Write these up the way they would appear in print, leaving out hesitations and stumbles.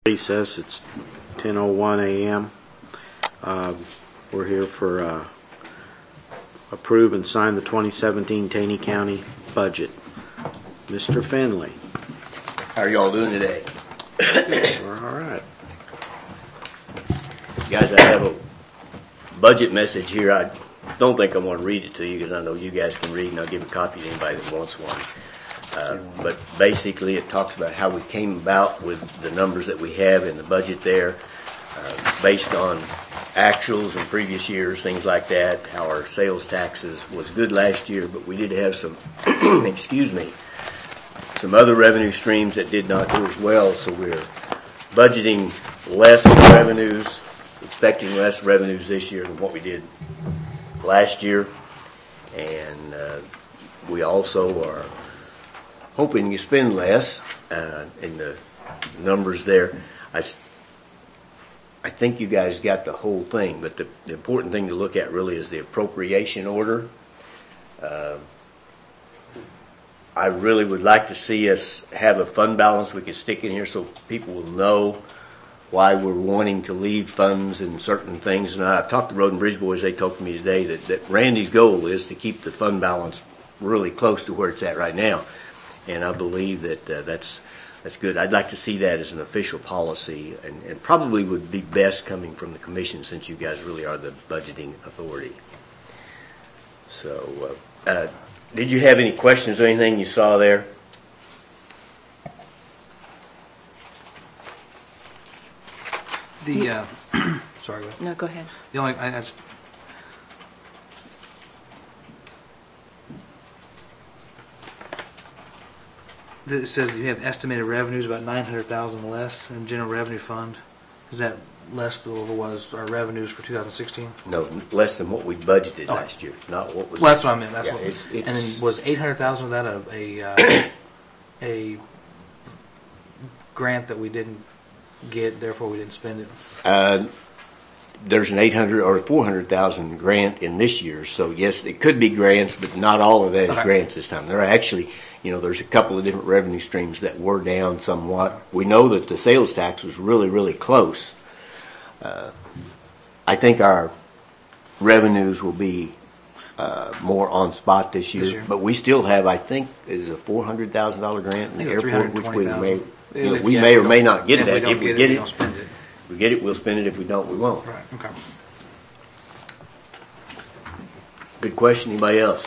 Recess. It's 10:01 a.m. We're here for approve and sign the 2017 Taney County budget. Mr. Finley. How are y'all doing today? We're all right. Guys, I have a budget message here. I don't think I'm going to read it to you because I know you guys can read, and I'll give a copy to anybody that wants one. But basically it talks about how we came about with the numbers that we have in the budget there, based on actuals in previous years, things like that, how our sales taxes was good last year, but we did have some, some other revenue streams that did not do as well, so we're budgeting less revenues, expecting less revenues this year than what we did last year, and we also are hoping you spend less in the numbers there. I think you guys got the whole thing, but the important thing to look at really is the appropriation order. I really would like to see us have a fund balance we could stick in here so people will know why we're wanting to leave funds in certain things. And I've talked to Road and Bridge Boys. They told me today that Randy's goal is to keep the fund balance really close to where it's at right now. And I believe that that's good. I'd like to see that as an official policy, and probably would be best coming from the commission since you guys really are the budgeting authority. So, did you have any questions or anything you saw there? The sorry. No, go ahead. The only it says that you have estimated revenues about $900,000 less in general revenue fund. Is that less than what was our revenues for 2016? No, less than what we budgeted last year. Not what was. Well, that's what I meant. That's yeah, what. It's, and then was $800,000 of that a grant that we didn't get, therefore we didn't spend it? There's an $800,000 or $400,000 grant in this year, so yes, it could be grants, but not all of that is grants this time. There are actually, there's a couple of different revenue streams that were down somewhat. We know that the sales tax was really, really close. I think our revenues will be more on spot this year, but we still have, I think, is a $400,000 grant in the airport, which we may or may not get that. If we get it, we get it, we'll spend it. If we don't, we won't. Right. Okay. Good question. Anybody else?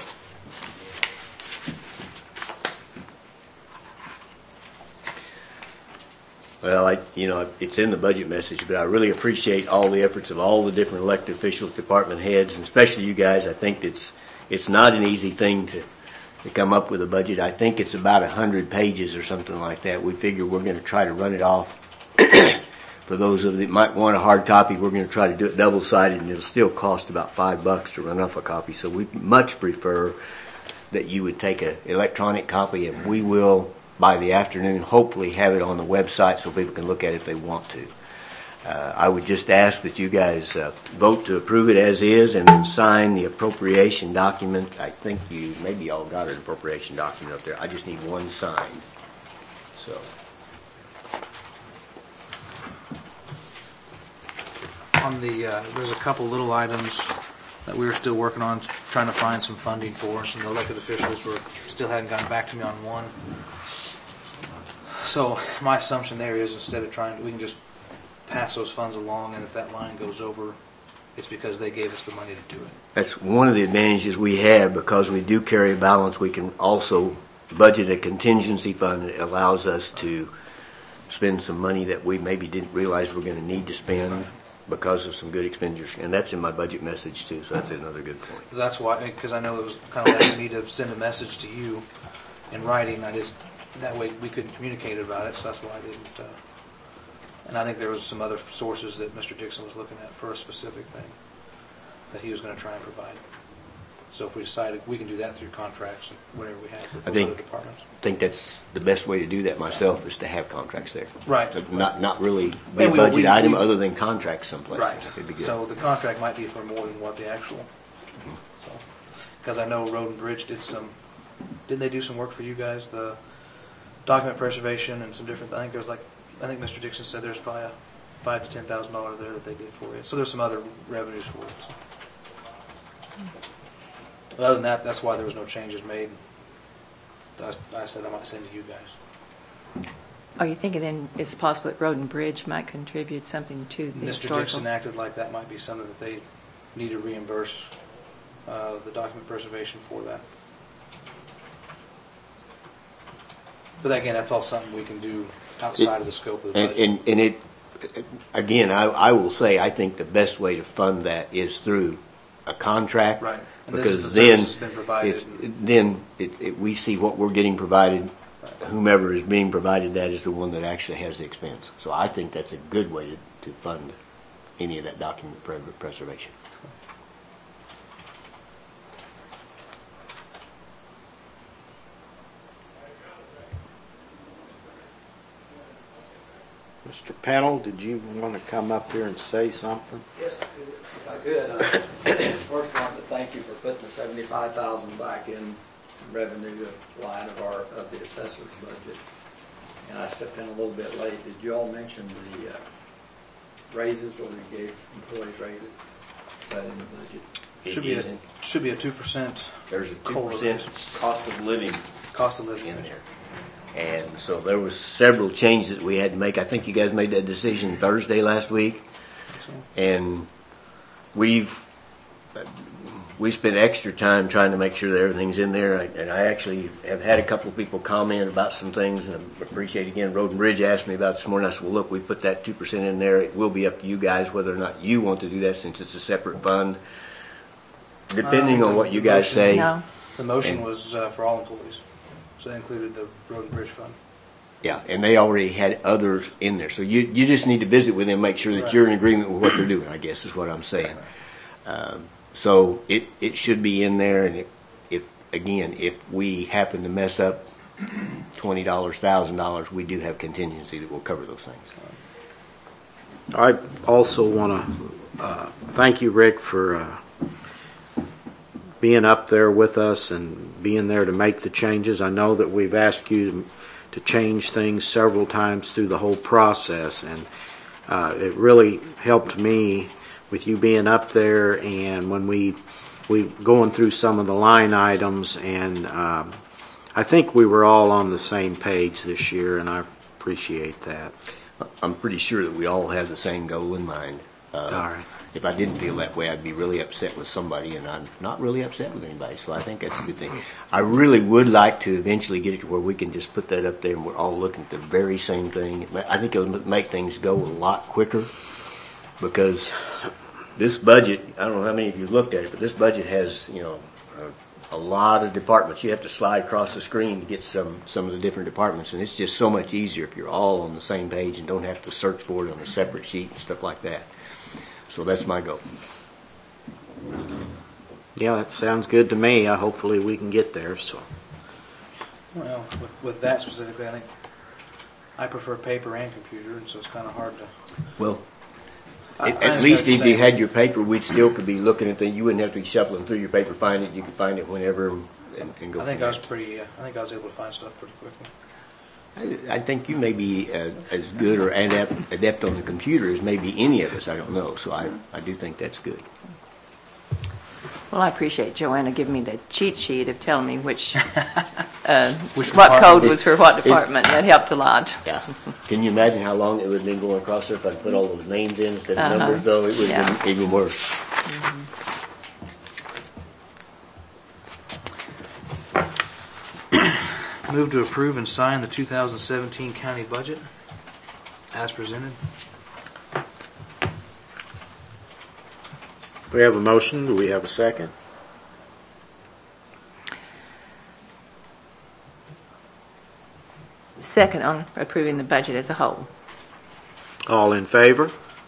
Well, it's in the budget message, but I really appreciate all the efforts of all the different elected officials, department heads, and especially you guys. I think it's not an easy thing to come up with a budget. I think it's about 100 pages or something like that. We figure we're going to try to run it off. For those of you that might want a hard copy, we're going to try to do it double-sided, and it'll still cost about $5 to run off a copy. So we much prefer that you would take an electronic copy, and we will, by the afternoon, hopefully have it on the website so people can look at it if they want to. I would just ask that you guys vote to approve it as is and then sign the appropriation document. I think you maybe all got an appropriation document up there. I just need one signed. So. On the there's a couple little items that we were still working on, trying to find some funding for. Some elected officials still hadn't gotten back to me on one. So my assumption there is instead of we can just pass those funds along, and if that line goes over, it's because they gave us the money to do it. That's one of the advantages we have because we do carry a balance. We can also budget a contingency fund that allows us to spend some money that we maybe didn't realize we're going to need to spend because of some good expenditures, and that's in my budget message too. So that's another good point. That's why, because I know it was kind of like me to send a message to you in writing. That way we couldn't communicate about it, so that's why I didn't. And I think there was some other sources that Mr. Dixon was looking at for a specific thing that he was going to try and provide. So if we decided we can do that through contracts and whatever we have with those other departments. I think that's the best way to do that myself is to have contracts there. Right. So not really be a budget item other than contracts someplace. Right. It'd be good. So the contract might be for more than what the actual. So, because I know Road and Bridge didn't they do some work for you guys? The document preservation and some different. I think there was like I think Mr. Dixon said there's probably a $5,000 to $10,000 there that they did for you. So there's some other revenues for it. So. Other than that, that's why there was no changes made. I said I might send to you guys. Are you thinking then it's possible that Road and Bridge might contribute something to the Mr. historical? Dixon acted like that might be something that they need to reimburse the document preservation for that. But again, that's all something we can do outside of the scope of the budget. And it, again, I will say, I think the best way to fund that is through a contract. Right. And this Because is the then, service that's been provided. then we see what we're getting provided. Whomever is being provided that is the one that actually has the expense. So I think that's a good way to fund any of that document preservation. Mr. Pennell, did you want to come up here and say something? Yes, if I could. First, I wanted to thank you for putting the $75,000 back in revenue line of the assessor's budget. And I stepped in a little bit late. Did you all mention the raises, whether you gave employees raises? Is that in the budget? Should be a 2%. There's a COLA 2% cost of living cost of living in there. And so there was several changes that we had to make. I think you guys made that decision Thursday last week. And we spent extra time trying to make sure that everything's in there. And I actually have had a couple of people comment about some things, and I appreciate, again, Road and Bridge asked me about this morning. I said, well, look, we put that 2% in there. It will be up to you guys whether or not you want to do that, since it's a separate fund. Depending on what you guys say. No. The motion was for all employees. So that included the Road and Bridge Fund. Yeah, and they already had others in there. So you just need to visit with them, make sure that you're in agreement with what they're doing, I guess is what I'm saying. So it should be in there, and if we happen to mess up $20, $1,000, we do have contingency that will cover those things. I also want to thank you, Rick, for being up there with us and being there to make the changes. I know that we've asked you to change things several times through the whole process, and it really helped me with you being up there, and when we going through some of the line items, and I think we were all on the same page this year, and I appreciate that. I'm pretty sure that we all have the same goal in mind. All right. If I didn't feel that way, I'd be really upset with somebody, and I'm not really upset with anybody, so I think that's a good thing. I really would like to eventually get it to where we can just put that up there and we're all looking at the very same thing. I think it'll make things go a lot quicker, because this budget, I don't know how many of you looked at it, but this budget has, a lot of departments. You have to slide across the screen to get some of the different departments, and it's just so much easier if you're all on the same page and don't have to search for it on a separate sheet and stuff like that. So that's my goal. Yeah, that sounds good to me. Hopefully we can get there. So. Well, with that specifically, I think I prefer paper and computer, and so it's kind of hard to. Well, I at least if you had your. your paper, we'd still could be looking at things. You wouldn't have to be shuffling through your paper, find it. You could find it whenever and go. I think from I was there. pretty. I think I was able to find stuff pretty quickly. I think you may be as good or adept on the computer as maybe any of us. I don't know. So I do think that's good. Well, I appreciate Joanna giving me the cheat sheet of telling me which what department? code was for what department. That helped a lot. Yeah. Can you imagine how long it would have been going across there if I put all those names in instead of numbers, though? It would have been even worse. Move to approve and sign the 2017 county budget as presented. We have a motion. Do we have a second? Second on approving the budget as a whole. All in favor?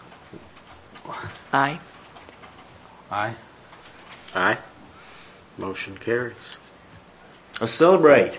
Aye. Aye. Aye. Motion carries. Let's celebrate.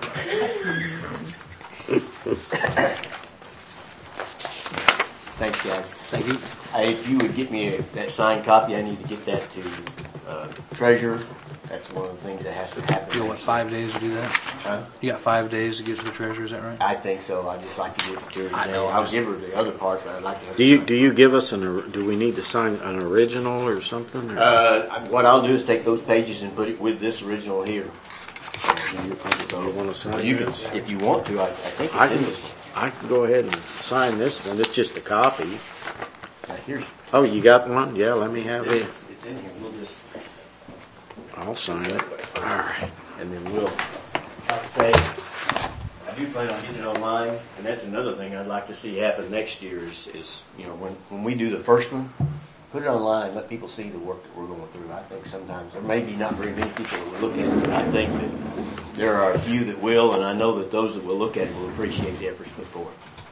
Thanks, guys. Thank you. If you would get me that signed copy, I need to get that to treasurer That's one of the things that has to happen. You got, what, 5 days to do that? Huh? You got 5 days to get to the treasurer, is that right? I think so. I'd just like to give it to her today. I know, I'll give her the other part, but I'd like to have Do you give us do we need to sign an original or something? Or? What I'll do is take those pages and put it with this original here. You want to sign You can, this? if you want to, I think I it's in can, this one. I can go ahead and sign this one. It's just a copy. Now, here's, Oh, you got one? Yeah, let me have it. it's in here. We'll just, I'll sign it. All right. and then we'll, like I say, I do plan on getting it online, and that's another thing I'd like to see happen next year is you know, when we do the first one, put it online, let people see the work that we're going through. I think sometimes there may be not very many people that will look at it, but I think that there are a few that will, and I know that those that will look at it will appreciate the efforts put forward.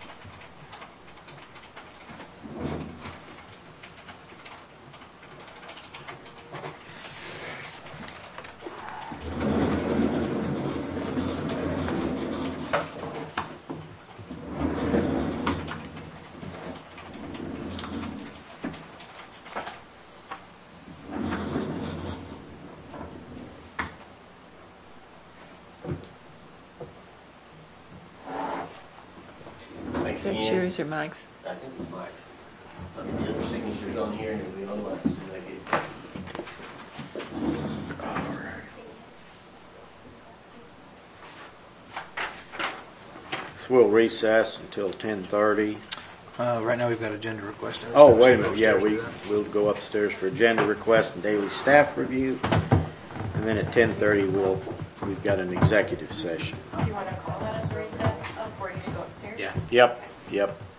Thanks Is that again. yours or Mike's? I think it's Mike's. I'll get the other signatures on here and it'll be on mine as soon as I get it. So we'll recess until 10:30. Right now, we've got agenda request. Oh, wait a minute. Upstairs Yeah, to do that. we'll go upstairs for agenda request and daily staff review. And then at 10:30, we've got an executive session. Do you want to call that as a recess? Oh, or you can go upstairs? Yeah. Yep.